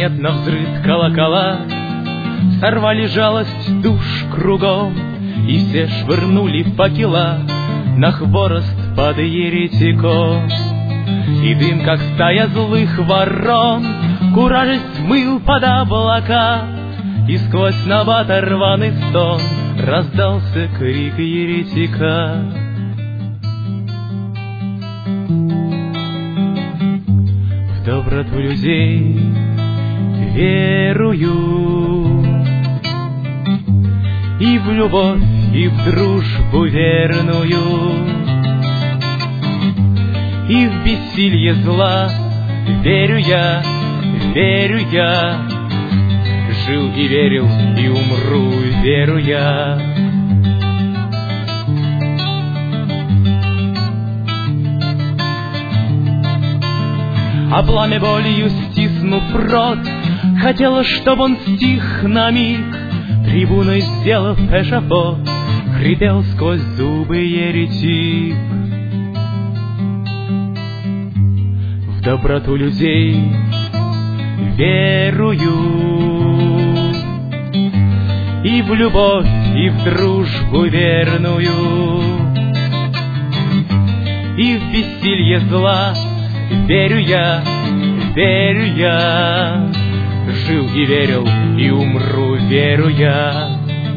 звонят навзрыд колокола, сорвали жалость душ кругом, и все швырнули факела на хворост под еретиком. И дым, как стая злых ворон, куражись смыл под облака, и сквозь набат рваный стон раздался крик еретика. В доброту людей верую, и в любовь, и в дружбу верную, и в бессилье зла верю я, верю я. Жил и верил, и умру, верю я. А пламя болью стиснув рот, хотела, чтоб он стих на миг, трибуной сделав эшафот, хрипел сквозь зубы еретик. В доброту людей верую, и в любовь, и в дружбу верную, и в бессилье зла верю я, верю я. Жил и верил, и умру, верю я.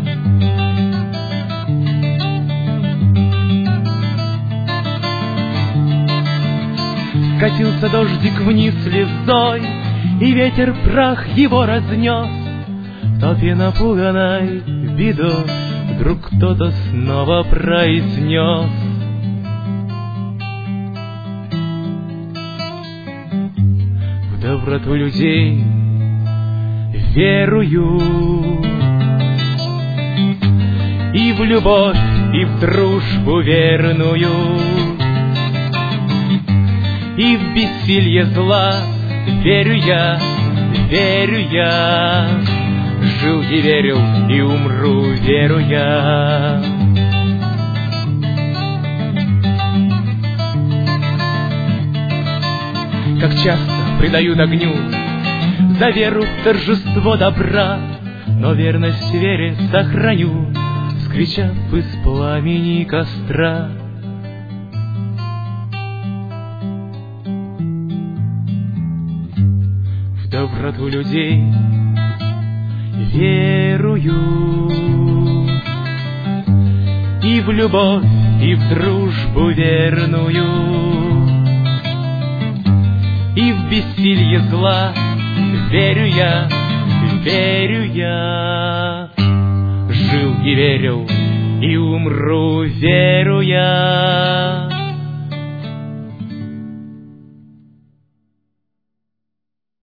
Катился дождик вниз слезой, и ветер прах его разнес. В толпе напуганной бедой вдруг кто-то снова произнес: в доброту людей верую, и в любовь, и в дружбу верную, и в бессилье зла верю я, верю я. Жил и верил, и умру, верю я. Как часто предают огню за веру в торжество добра, но верность вере сохраню, вскричав из пламени костра. В доброту людей верую, и в любовь, и в дружбу верную, и в бессилье зла верю я, верю я. Жил и верил, и умру, верю я.